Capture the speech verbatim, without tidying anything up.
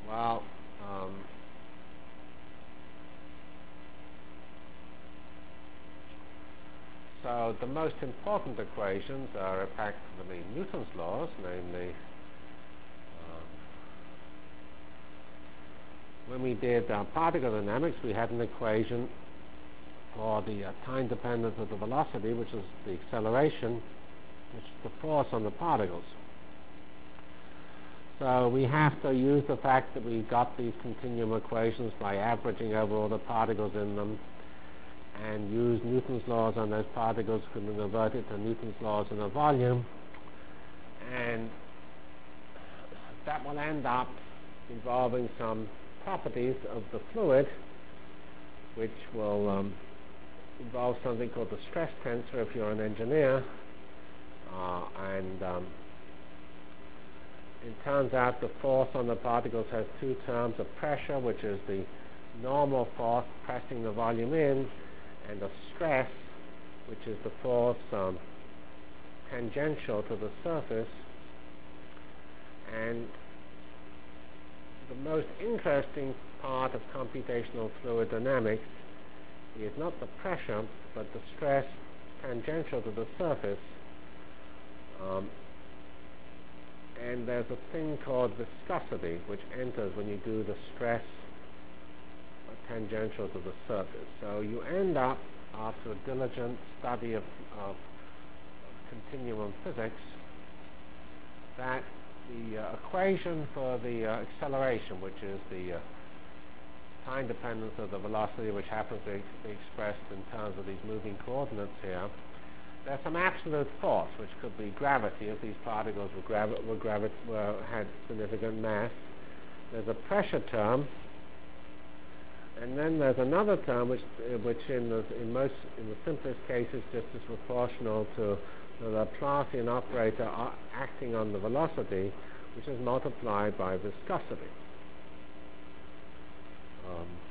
Well, um, so the most important equations are effectively Newton's laws, namely um, when we did uh, particle dynamics, we had an equation for the uh, time dependence of the velocity, which is the acceleration, which is the force on the particles. So we have to use the fact that we got these continuum equations by averaging over all the particles in them, and use Newton's laws on those particles, could be converted to Newton's laws in a volume, and that will end up involving some properties of the fluid, which will um, involve something called the stress tensor if you're an engineer, uh, and um, it turns out the force on the particles has two terms of pressure, which is the normal force pressing the volume in, and the stress, which is the force um, tangential to the surface. And the most interesting part of computational fluid dynamics is not the pressure, but the stress tangential to the surface. Um, and there's a thing called viscosity, which enters when you do the stress tangential to the surface. So you end up, after a diligent study of, of, of continuum physics, that the uh, equation for the uh, acceleration, which is the uh, time dependence of the velocity, which happens to be expressed in terms of these moving coordinates here, there's some absolute force, which could be gravity if these particles were, gravi were, gravi were had significant mass. There's a pressure term, and then there's another term which, uh, which in the in most in the simplest cases just is proportional to the Laplacian operator uh, acting on the velocity, which is multiplied by viscosity. Um,